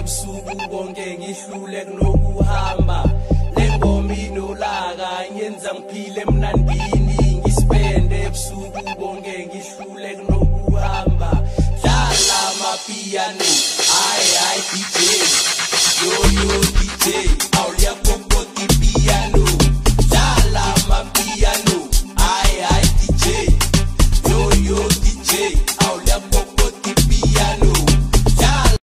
ebusuku konke ngihlule kunokuhamba lengoma inolaka ngenza ngiphile emnandini ngispende ebusuku konke ngihlule kunokuhamba dlala amapiano ay DJ yo DJ